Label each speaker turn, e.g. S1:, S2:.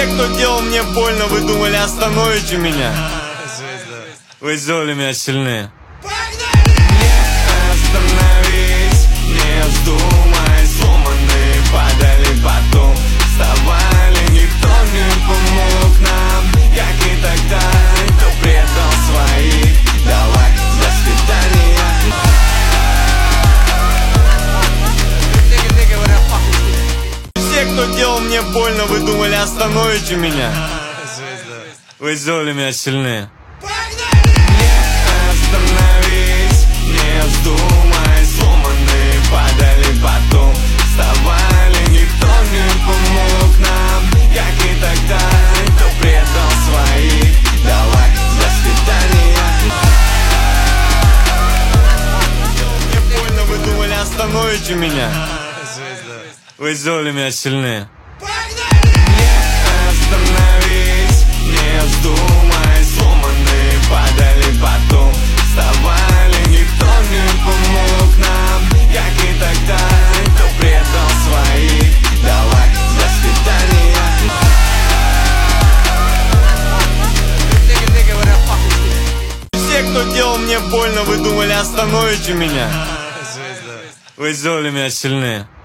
S1: кто делал мне больно, вы думали, остановите меня? Вы сделали меня сильнее. Остановись, не вздумай, сломанные падали потом, вставали, никто не помог нам, как и тогда, кто предал своих, давай, до свидания. Все, кто делал мне больно, вы думали, остановите меня? Вы сделали меня сильнее. Остановись, не вздумай, сломанные падали потом, вставали, никто не помог нам, как и тогда, кто предал своих, давай, до свидания. Мне больно, вы думали, остановите меня? Вы сделали меня сильнее. Остановись, не вздумай, сломанные падали потом, вставали, никто не помог нам, как и тогда, кто предал своих, давай, до свидания. Все, кто делал мне больно, вы думали, остановите меня? Вы сделали меня сильнее.